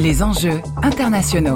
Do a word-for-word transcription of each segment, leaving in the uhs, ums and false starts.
Les enjeux internationaux.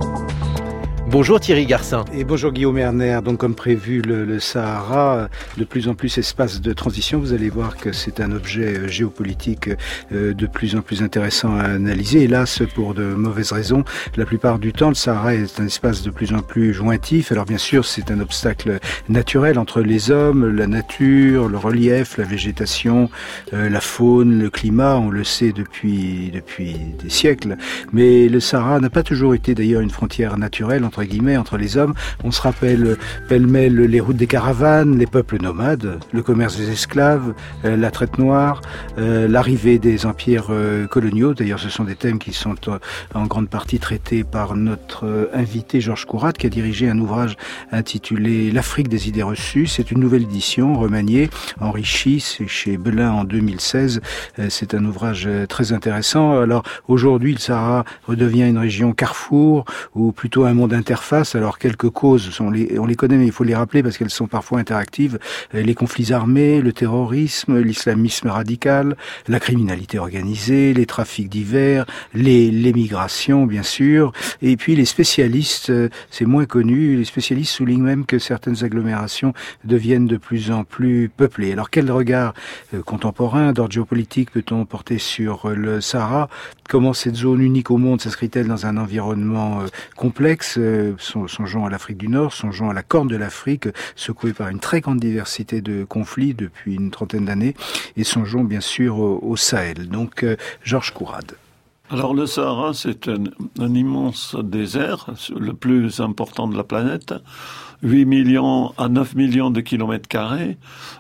Bonjour Thierry Garcin. Et bonjour Guillaume Erner. Donc comme prévu, le, le Sahara, de plus en plus espace de transition. Vous allez voir que c'est un objet géopolitique de plus en plus intéressant à analyser. Hélas, pour de mauvaises raisons, la plupart du temps, le Sahara est un espace de plus en plus jointif. Alors bien sûr, c'est un obstacle naturel entre les hommes, la nature, le relief, la végétation, la faune, le climat. On le sait depuis, depuis des siècles. Mais le Sahara n'a pas toujours été d'ailleurs une frontière naturelle entre guillemets, entre les hommes. On se rappelle pêle-mêle les routes des caravanes, les peuples nomades, le commerce des esclaves, euh, la traite noire, euh, l'arrivée des empires euh, coloniaux. D'ailleurs, ce sont des thèmes qui sont euh, en grande partie traités par notre euh, invité Georges Kourad, qui a dirigé un ouvrage intitulé L'Afrique des idées reçues. C'est une nouvelle édition, remaniée, enrichie, c'est chez Belin en deux mille seize. Euh, c'est un ouvrage euh, très intéressant. Alors, aujourd'hui, le Sahara redevient une région carrefour, ou plutôt un monde interface. Alors quelques causes, on les, on les connaît, mais il faut les rappeler parce qu'elles sont parfois interactives. Les conflits armés, le terrorisme, l'islamisme radical, la criminalité organisée, les trafics divers, les, l'émigration bien sûr, et puis les spécialistes, c'est moins connu, les spécialistes soulignent même que certaines agglomérations deviennent de plus en plus peuplées. Alors quel regard contemporain d'ordre géopolitique peut-on porter sur le Sahara? Comment cette zone unique au monde s'inscrit-elle dans un environnement complexe? Songeons à l'Afrique du Nord, songeons à la Corne de l'Afrique, secouée par une très grande diversité de conflits depuis une trentaine d'années, et songeons bien sûr au, au Sahel. Donc, euh, Georges Kourad. Alors le Sahara, c'est un, un immense désert, le plus important de la planète, huit millions à neuf millions de kilomètres carrés,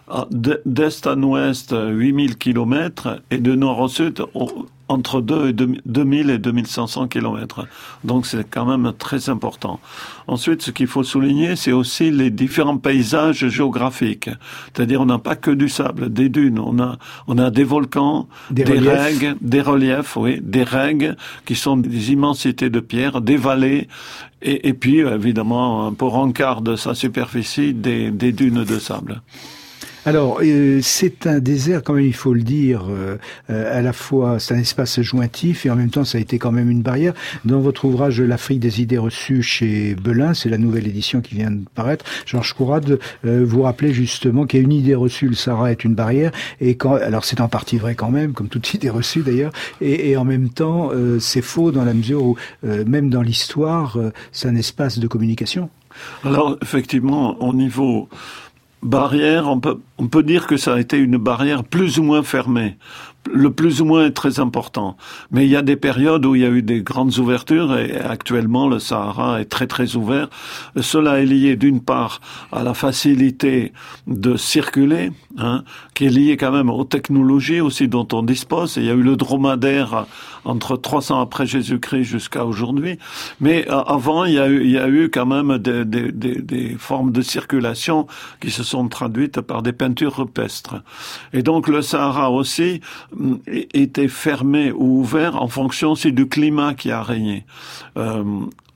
d'est à ouest, huit mille kilomètres, et de nord au sud, entre deux mille et deux mille cinq cents kilomètres. Donc c'est quand même très important. Ensuite, ce qu'il faut souligner, c'est aussi les différents paysages géographiques. C'est-à-dire, on n'a pas que du sable, des dunes. On a, on a des volcans, des, des règues, des reliefs, oui, des règues qui sont des immensités de pierres, des vallées, et, et puis, évidemment, pour un quart de sa superficie, des, des dunes de sable. Alors, euh, c'est un désert, quand même, il faut le dire, euh, à la fois, c'est un espace jointif et en même temps, ça a été quand même une barrière. Dans votre ouvrage L'Afrique des idées reçues chez Belin, c'est la nouvelle édition qui vient de paraître, Georges Kourad, euh, vous rappelez justement qu'il y a une idée reçue, le Sahara est une barrière, et quand, alors c'est en partie vrai quand même, comme toute idée reçue d'ailleurs, et, et en même temps, euh, c'est faux dans la mesure où, euh, même dans l'histoire, euh, c'est un espace de communication. Alors, effectivement, au niveau barrière, on peut, on peut dire que ça a été une barrière plus ou moins fermée. Le plus ou moins est très important. Mais il y a des périodes où il y a eu des grandes ouvertures et actuellement le Sahara est très très ouvert. Cela est lié d'une part à la facilité de circuler, hein, qui est liée quand même aux technologies aussi dont on dispose. Et il y a eu le dromadaire entre trois cents après Jésus-Christ jusqu'à aujourd'hui. Mais avant, il y a eu, il y a eu quand même des, des, des, des formes de circulation qui se sont traduites par des peintures rupestres. Et donc le Sahara aussi était fermé ou ouvert en fonction aussi du climat qui a régné. Euh,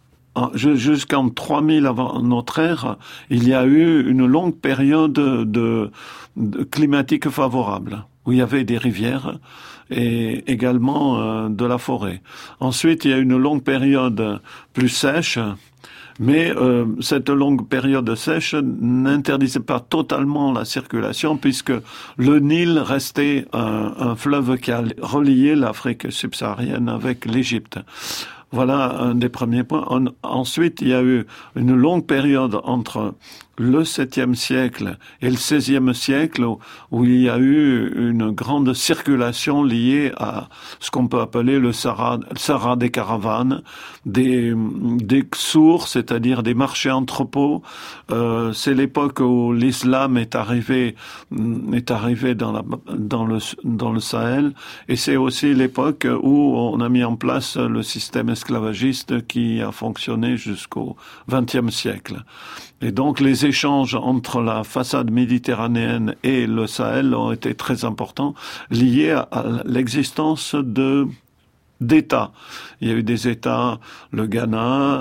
jusqu'en trois mille avant notre ère, il y a eu une longue période de, de climatique favorable, où il y avait des rivières et également euh, de la forêt. Ensuite, il y a eu une longue période plus sèche, mais euh, cette longue période sèche n'interdisait pas totalement la circulation puisque le Nil restait un, un fleuve qui a relié l'Afrique subsaharienne avec l'Égypte. Voilà un des premiers points. On, ensuite, il y a eu une longue période entre le septième siècle et le seizième siècle où, où il y a eu une grande circulation liée à ce qu'on peut appeler le Sahara, le Sahara des caravanes, des, des sources, c'est-à-dire des marchés entrepôts. Euh, c'est l'époque où l'islam est arrivé, est arrivé dans, la, dans, le, dans le Sahel, et c'est aussi l'époque où on a mis en place le système esclavagiste qui a fonctionné jusqu'au vingtième siècle. Et donc les échanges entre la façade méditerranéenne et le Sahel ont été très importants, liés à l'existence de d'États. Il y a eu des États, le Ghana,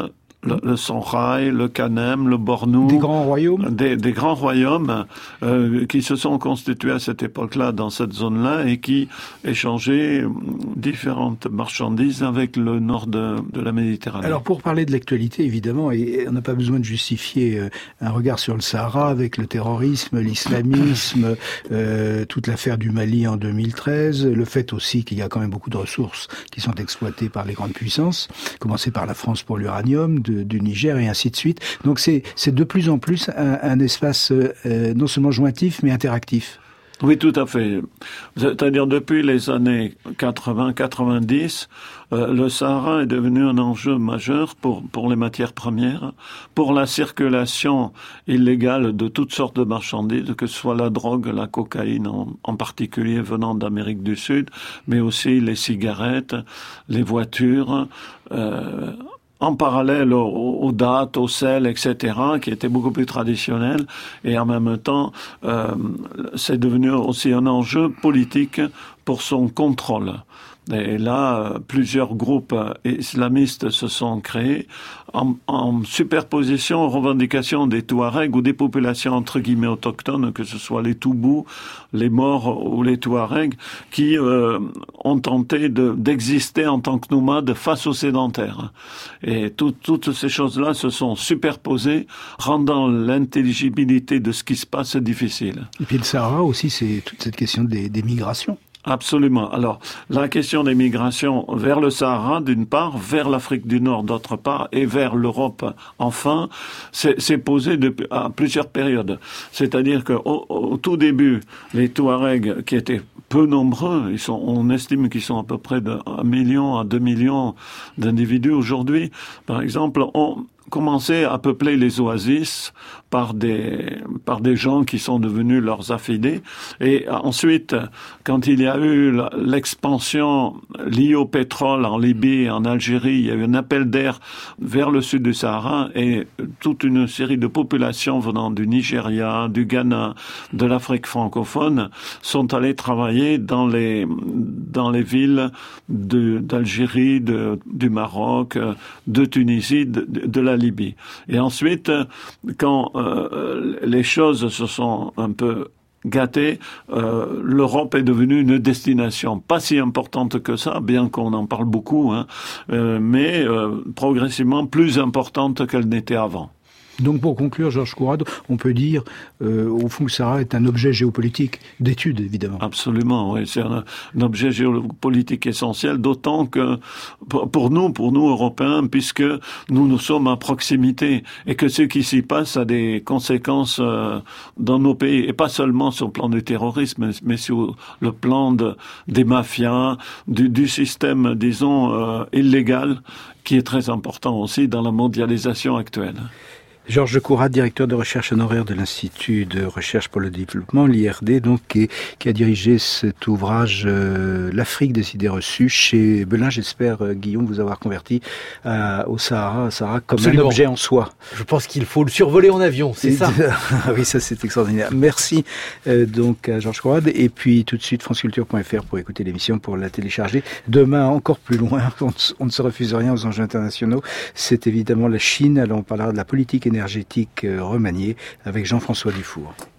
le, le Songhai, le Kanem, le Bornou. Des grands royaumes Des, des grands royaumes euh, qui se sont constitués à cette époque-là, dans cette zone-là, et qui échangeaient différentes marchandises avec le nord de, de la Méditerranée. Alors pour parler de l'actualité, évidemment, et on n'a pas besoin de justifier un regard sur le Sahara avec le terrorisme, l'islamisme, euh, toute l'affaire du Mali en deux mille treize, le fait aussi qu'il y a quand même beaucoup de ressources qui sont exploitées par les grandes puissances, commencer par la France pour l'uranium, de, du Niger et ainsi de suite. Donc c'est, c'est de plus en plus un, un espace euh, non seulement jointif mais interactif. Oui, tout à fait. C'est-à-dire depuis les années quatre-vingts quatre-vingt-dix, euh, le Sahara est devenu un enjeu majeur pour pour les matières premières, pour la circulation illégale de toutes sortes de marchandises, que ce soit la drogue, la cocaïne en, en particulier venant d'Amérique du Sud, mais aussi les cigarettes, les voitures, euh, en parallèle aux, aux dattes, au sel, et cetera, qui étaient beaucoup plus traditionnels, et en même temps, euh, c'est devenu aussi un enjeu politique pour son contrôle. Et là, plusieurs groupes islamistes se sont créés en, en superposition aux revendications des Touaregs ou des populations entre guillemets autochtones, que ce soit les Toubous, les Maures ou les Touaregs, qui euh, ont tenté de, d'exister en tant que nomades face aux sédentaires. Et tout, toutes ces choses-là se sont superposées, rendant l'intelligibilité de ce qui se passe difficile. Et puis le Sahara aussi, c'est toute cette question des, des migrations. Absolument. Alors, la question des migrations vers le Sahara, d'une part, vers l'Afrique du Nord, d'autre part, et vers l'Europe, enfin, c'est, c'est posé depuis, à plusieurs périodes. C'est-à-dire que au, au tout début, les Touaregs, qui étaient peu nombreux, ils sont, on estime qu'ils sont à peu près de un million à deux millions d'individus aujourd'hui, par exemple, ont commencé à peupler les oasis par des par des gens qui sont devenus leurs affidés. Et ensuite, quand il y a eu l'expansion liée au pétrole en Libye, en Algérie, il y a eu un appel d'air vers le sud du Sahara et toute une série de populations venant du Nigeria, du Ghana, de l'Afrique francophone sont allées travailler dans les dans les villes de, d'Algérie, de, du Maroc, de Tunisie, de, de la Libye. Et ensuite, quand euh, les choses se sont un peu gâtées, euh, l'Europe est devenue une destination pas si importante que ça, bien qu'on en parle beaucoup, hein, euh, mais euh, progressivement plus importante qu'elle n'était avant. Donc pour conclure, Georges Courade, on peut dire euh, au fond que le Sahara est un objet géopolitique d'étude, évidemment. Absolument, oui, c'est un, un objet géopolitique essentiel, d'autant que pour nous, pour nous Européens, puisque nous nous sommes à proximité et que ce qui s'y passe a des conséquences euh, dans nos pays, et pas seulement sur le plan du terrorisme, mais sur le plan de, des mafias, du, du système, disons, euh, illégal, qui est très important aussi dans la mondialisation actuelle. Georges Courade, directeur de recherche honoraire de l'Institut de recherche pour le développement, l'I R D, donc, qui, qui a dirigé cet ouvrage euh, L'Afrique des idées reçues chez Belin. J'espère, euh, Guillaume, vous avoir converti euh, au Sahara, Sahara comme Absolument. Un objet en soi. Je pense qu'il faut le survoler en avion, c'est et ça. De... oui, ça c'est extraordinaire. Merci euh, donc à Georges Courade. Et puis tout de suite, franceculture point f r pour écouter l'émission, pour la télécharger. Demain, encore plus loin, on, on ne se refuse rien aux enjeux internationaux. C'est évidemment la Chine. Alors on parlera de la politique énergétique remaniée avec Jean-François Dufour.